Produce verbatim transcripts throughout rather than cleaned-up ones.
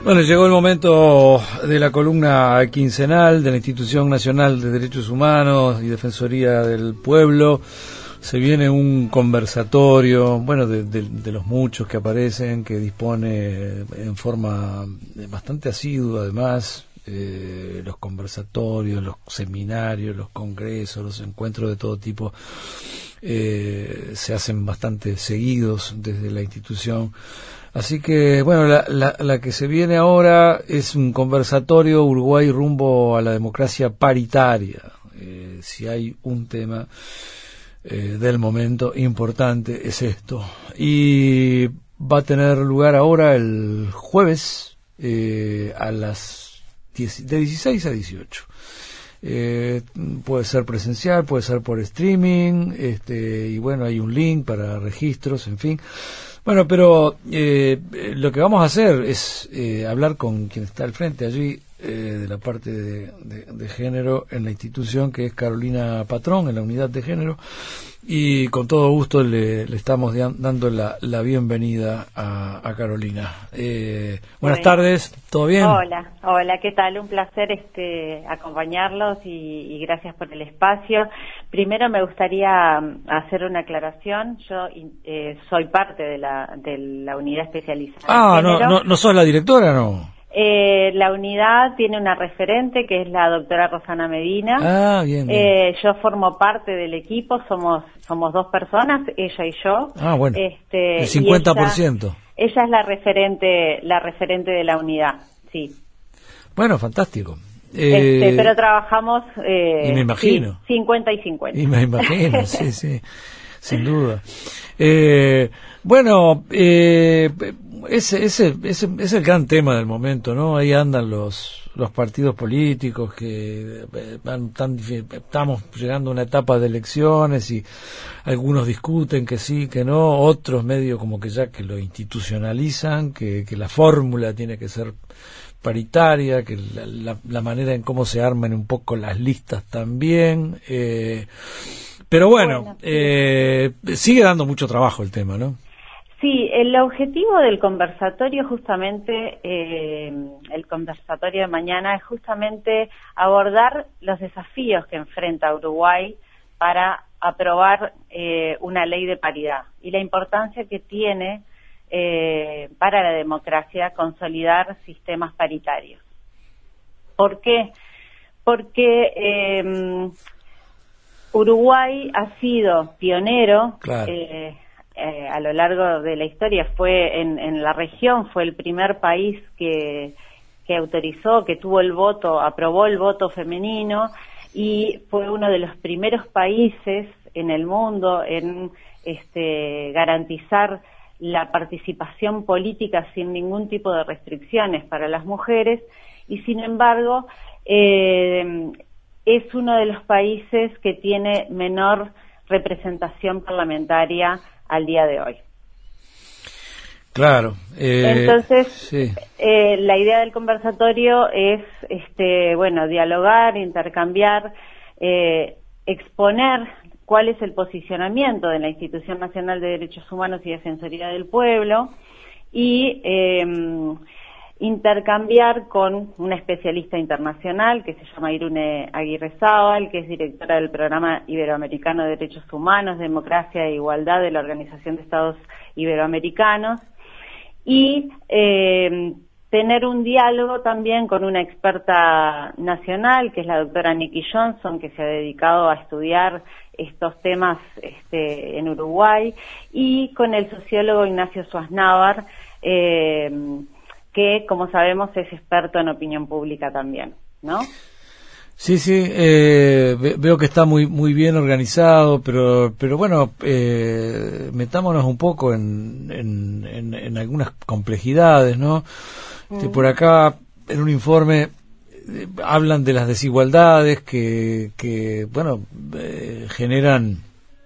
Bueno, llegó el momento de la columna quincenal de la Institución Nacional de Derechos Humanos y Defensoría del Pueblo. Se viene un conversatorio, bueno, de, de, de los muchos que aparecen, que dispone en forma bastante asidua, además, eh, los conversatorios, los seminarios, los congresos, los encuentros de todo tipo, eh, se hacen bastante seguidos desde la institución. Así que, bueno, la, la, la que se viene ahora es un conversatorio Uruguay rumbo a la democracia paritaria. Eh, si hay un tema eh, del momento importante es esto. Y va a tener lugar ahora el jueves eh, a las diez, de dieciséis a dieciocho. Eh, puede ser presencial, puede ser por streaming, este, y bueno, hay un link para registros, en fin. Bueno, pero eh, lo que vamos a hacer es eh, hablar con quien está al frente allí eh, de la parte de, de, de género en la institución, que es Carolina Patrón, en la unidad de género, y con todo gusto le, le estamos de, dando la, la bienvenida a, a Carolina. Eh, buenas bueno. tardes, ¿todo bien? Hola, hola, ¿qué tal? Un placer este acompañarlos y, y gracias por el espacio. Primero me gustaría hacer una aclaración. Yo eh, soy parte de la de la unidad especializada. Ah, en género. no, no, no sos la directora, ¿no? Eh, la unidad tiene una referente que es la doctora Rosana Medina. Ah, bien, bien. Eh, yo formo parte del equipo, somos somos dos personas, ella y yo. Ah, bueno. Este, el cincuenta por ciento. Ella, ella es la referente, la referente de la unidad, sí. Bueno, fantástico. Este, eh, pero trabajamos eh, y me imagino. Sí, cincuenta y cincuenta. Y me imagino, sí, sí, sin duda. Eh, bueno, eh, ese, ese, ese es el gran tema del momento, ¿no? Ahí andan los los partidos políticos que van tan, estamos llegando a una etapa de elecciones y algunos discuten que sí, que no, otros medio como que ya que lo institucionalizan, que, que la fórmula tiene que ser paritaria, que la, la, la manera en cómo se arman un poco las listas también, eh, pero bueno, bueno eh, sigue dando mucho trabajo el tema, ¿no? Sí, el objetivo del conversatorio justamente, eh, el conversatorio de mañana es justamente abordar los desafíos que enfrenta Uruguay para aprobar eh, una ley de paridad y la importancia que tiene eh, para la democracia consolidar sistemas paritarios. ¿Por qué? Porque eh, Uruguay ha sido pionero. Claro. eh, Eh, a lo largo de la historia, fue en, en la región, fue el primer país que, que autorizó, que tuvo el voto, aprobó el voto femenino y fue uno de los primeros países en el mundo en este, garantizar la participación política sin ningún tipo de restricciones para las mujeres y sin embargo eh, es uno de los países que tiene menor representación parlamentaria al día de hoy. Claro. Eh, Entonces, sí. eh, la idea del conversatorio es, este, bueno, dialogar, intercambiar, eh, exponer cuál es el posicionamiento de la Institución Nacional de Derechos Humanos y Defensoría del Pueblo y eh, intercambiar con una especialista internacional que se llama Irune Aguirrezábal, que es directora del Programa Iberoamericano de Derechos Humanos, Democracia e Igualdad de la Organización de Estados Iberoamericanos, y eh, tener un diálogo también con una experta nacional, que es la doctora Nikki Johnson, que se ha dedicado a estudiar estos temas este, en Uruguay, y con el sociólogo Ignacio Suaznavar, eh, que, como sabemos, es experto en opinión pública también, ¿no? Sí, sí, eh, veo que está muy muy bien organizado, pero pero bueno, eh, metámonos un poco en, en, en, en algunas complejidades, ¿no? Mm. Este, por acá, en un informe, eh, hablan de las desigualdades que, que bueno, eh, generan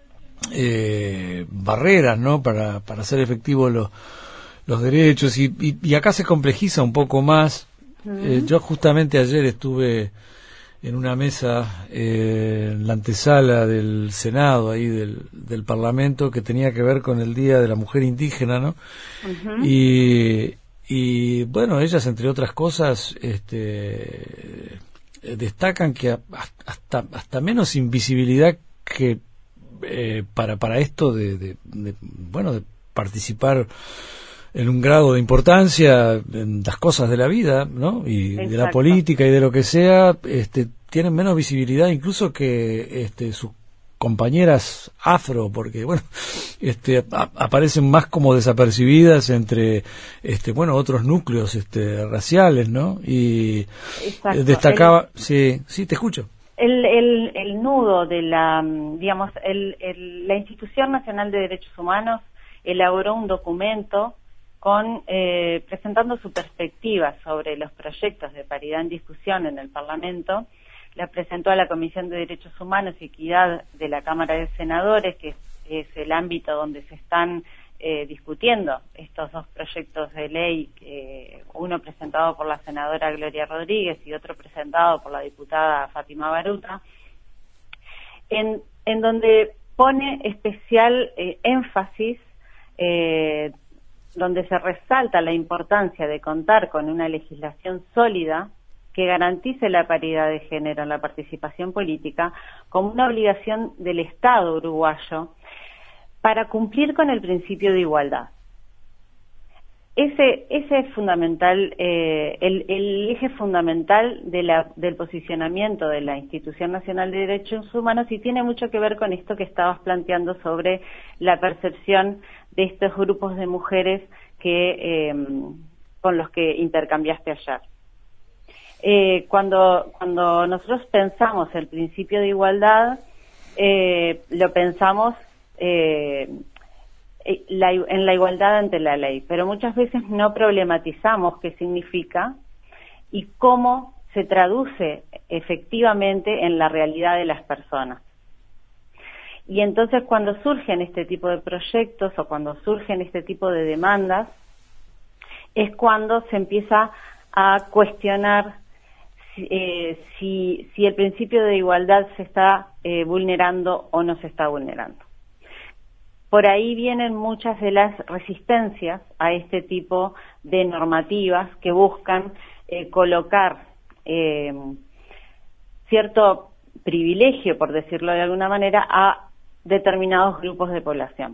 eh, barreras, ¿no? Para, para hacer efectivos los los derechos y, y, y acá se complejiza un poco más. Uh-huh. eh, yo justamente ayer estuve en una mesa eh, en la antesala del Senado, ahí del, del Parlamento, que tenía que ver con el Día de la Mujer Indígena, ¿no? Uh-huh. Y, y bueno, ellas, entre otras cosas, este, destacan que hasta, hasta menos invisibilidad que eh, para, para esto de, de, de, bueno, de participar en un grado de importancia en las cosas de la vida, ¿no? Y Exacto. de la política y de lo que sea, este, tienen menos visibilidad incluso que este, sus compañeras afro, porque bueno, este, a, aparecen más como desapercibidas entre, este, bueno, otros núcleos, este, raciales, ¿no? Y Exacto. destacaba, el, sí, sí, te escucho. El, el, el nudo de la, digamos, el, el, la Institución Nacional de Derechos Humanos elaboró un documento con eh, presentando su perspectiva sobre los proyectos de paridad en discusión en el Parlamento. La presentó a la Comisión de Derechos Humanos y Equidad de la Cámara de Senadores, que es, es el ámbito donde se están eh, discutiendo estos dos proyectos de ley, eh, uno presentado por la senadora Gloria Rodríguez y otro presentado por la diputada Fátima Baruta, en, en donde pone especial eh, énfasis eh, donde se resalta la importancia de contar con una legislación sólida que garantice la paridad de género en la participación política como una obligación del Estado uruguayo para cumplir con el principio de igualdad. Ese, ese es fundamental, eh, el, el eje fundamental de la, del posicionamiento de la Institución Nacional de Derechos Humanos, y tiene mucho que ver con esto que estabas planteando sobre la percepción de estos grupos de mujeres que eh, con los que intercambiaste ayer. Eh, cuando, cuando nosotros pensamos el principio de igualdad, eh, lo pensamos eh, la, en la igualdad ante la ley, pero muchas veces no problematizamos qué significa y cómo se traduce efectivamente en la realidad de las personas. Y entonces cuando surgen este tipo de proyectos o cuando surgen este tipo de demandas, es cuando se empieza a cuestionar Eh, si, si el principio de igualdad se está eh, vulnerando o no se está vulnerando. Por ahí vienen muchas de las resistencias a este tipo de normativas que buscan eh, colocar eh, cierto privilegio, por decirlo de alguna manera, a determinados grupos de población.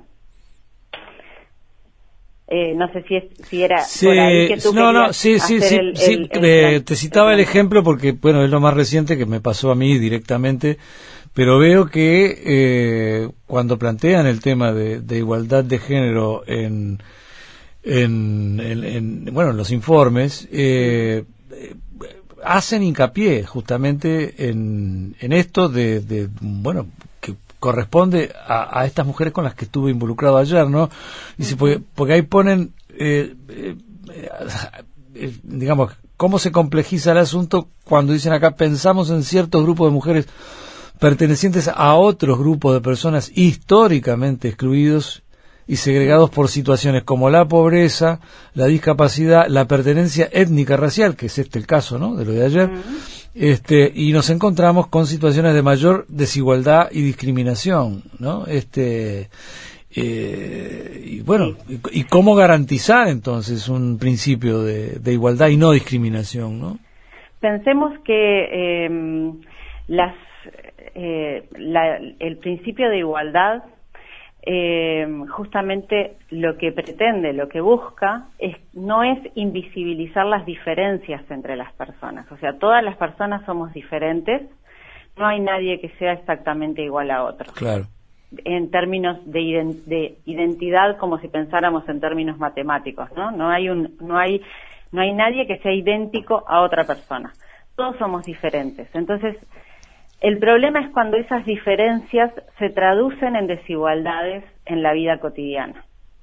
Eh, no sé si, es, si era sí, por ahí que tú no, querías no, sí, sí, hacer sí, el, sí, el, el, eh, el, te citaba el, el ejemplo porque, bueno, es lo más reciente que me pasó a mí directamente, pero veo que eh, cuando plantean el tema de, de igualdad de género en, en, en, en bueno, en los informes, eh, hacen hincapié justamente en, en esto de, de, bueno, que corresponde a, a estas mujeres con las que estuve involucrado ayer, ¿no? Dice, porque, porque ahí ponen, eh, eh, eh, digamos, cómo se complejiza el asunto cuando dicen acá, pensamos en ciertos grupos de mujeres pertenecientes a otros grupos de personas históricamente excluidos y segregados por situaciones como la pobreza, la discapacidad, la pertenencia étnica racial, que es este el caso, ¿no?, de lo de ayer, uh-huh. este, y nos encontramos con situaciones de mayor desigualdad y discriminación, ¿no? Este, eh, y bueno, sí. y, y cómo garantizar entonces un principio de, de igualdad y no discriminación, ¿no? Pensemos que eh, las, eh, la, el principio de igualdad Eh, justamente lo que pretende, lo que busca, es no es invisibilizar las diferencias entre las personas. O sea, todas las personas somos diferentes, no hay nadie que sea exactamente igual a otro. Claro. En términos de, ident- de identidad, como si pensáramos en términos matemáticos, ¿no? No hay un, no hay, no hay nadie que sea idéntico a otra persona. Todos somos diferentes. Entonces, el problema es cuando esas diferencias se traducen en desigualdades en la vida cotidiana.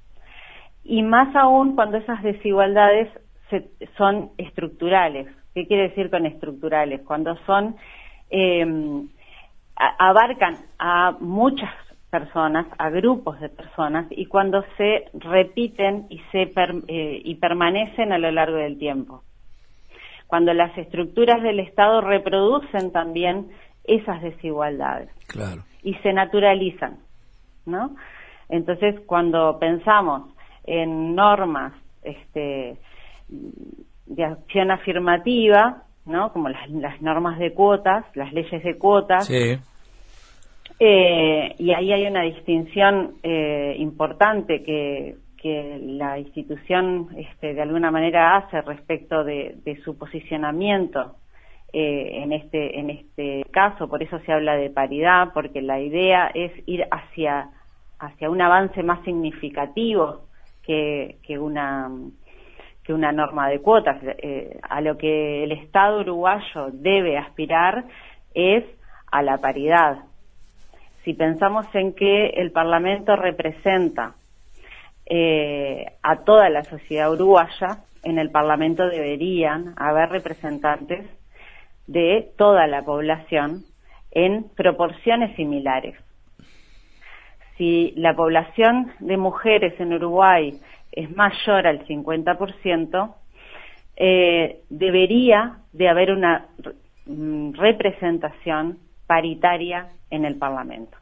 Y más aún cuando esas desigualdades se, son estructurales. ¿Qué quiere decir con estructurales? Cuando son, eh, a, abarcan a muchas personas, a grupos de personas, y cuando se repiten y, se per, eh, y permanecen a lo largo del tiempo. Cuando las estructuras del Estado reproducen también esas desigualdades. Claro. Y se naturalizan, ¿no? Entonces, cuando pensamos en normas este, de acción afirmativa, ¿no? Como las, las normas de cuotas, las leyes de cuotas. Sí. Eh, y ahí hay una distinción eh, importante que, que la institución este, de alguna manera hace respecto de, de su posicionamiento eh, en este en este caso. Por eso se habla de paridad, porque la idea es ir hacia hacia un avance más significativo que, que una que una norma de cuotas. Eh, a lo que el Estado uruguayo debe aspirar es a la paridad. Si pensamos en que el Parlamento representa eh, a toda la sociedad uruguaya, en el Parlamento deberían haber representantes de toda la población en proporciones similares. Si la población de mujeres en Uruguay es mayor al cincuenta por ciento, eh, debería de haber una representación paritaria en el Parlamento.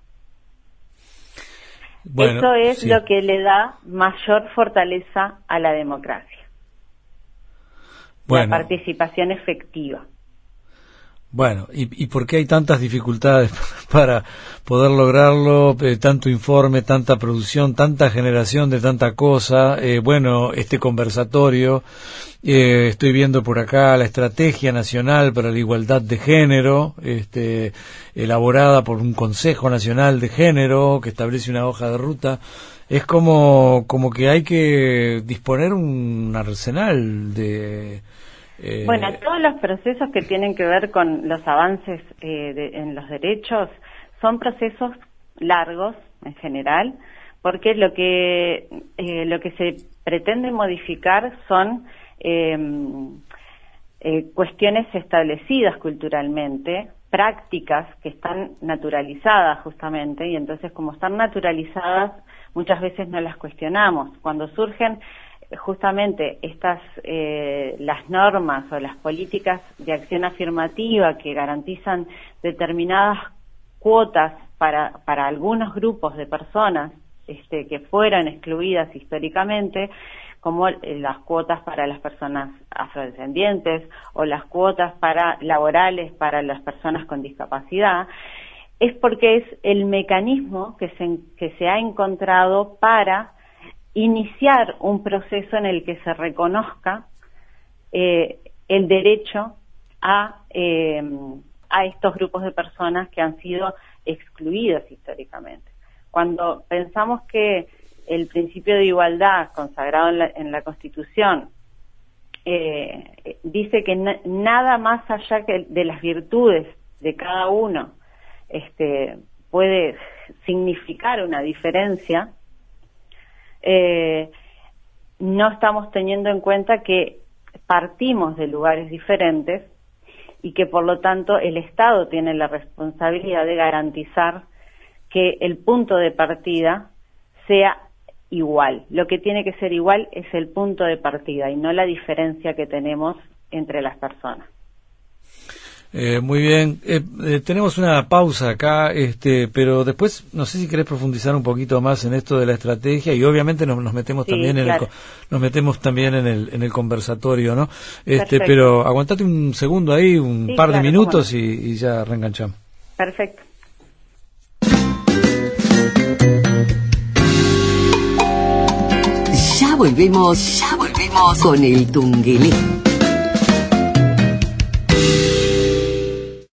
Bueno, eso es sí. Lo que le da mayor fortaleza a la democracia. Bueno. La participación efectiva. Bueno, ¿y, y por qué hay tantas dificultades para poder lograrlo? Eh, tanto informe, tanta producción, tanta generación de tanta cosa. Eh, bueno, este conversatorio, eh, estoy viendo por acá la Estrategia Nacional para la Igualdad de Género, este, elaborada por un Consejo Nacional de Género que establece una hoja de ruta. Es como, como que hay que disponer un arsenal de... Eh, bueno, todos los procesos que tienen que ver con los avances eh, de, en los derechos son procesos largos en general, porque lo que eh, lo que se pretende modificar son eh, eh, cuestiones establecidas culturalmente, prácticas que están naturalizadas justamente, y entonces como están naturalizadas muchas veces no las cuestionamos. Cuando surgen justamente estas eh, las normas o las políticas de acción afirmativa que garantizan determinadas cuotas para para algunos grupos de personas este, que fueran excluidas históricamente, como eh, las cuotas para las personas afrodescendientes o las cuotas para laborales para las personas con discapacidad, es porque es el mecanismo que se que se ha encontrado para iniciar un proceso en el que se reconozca eh, el derecho a, eh, a estos grupos de personas que han sido excluidas históricamente. Cuando pensamos que el principio de igualdad consagrado en la, en la Constitución eh, dice que na, nada más allá que de las virtudes de cada uno este, puede significar una diferencia, Eh, no estamos teniendo en cuenta que partimos de lugares diferentes y que por lo tanto el Estado tiene la responsabilidad de garantizar que el punto de partida sea igual. Lo que tiene que ser igual es el punto de partida y no la diferencia que tenemos entre las personas. Eh, muy bien, eh, eh, tenemos una pausa acá, este, pero después no sé si querés profundizar un poquito más en esto de la estrategia y obviamente nos, nos metemos sí, también claro. en el, nos metemos también en el en el conversatorio, ¿no? Este, Perfecto. Pero aguantate un segundo ahí, un sí, par claro, de minutos no. y, y ya reenganchamos. Perfecto. Ya volvemos, ya volvemos con el Tungelé.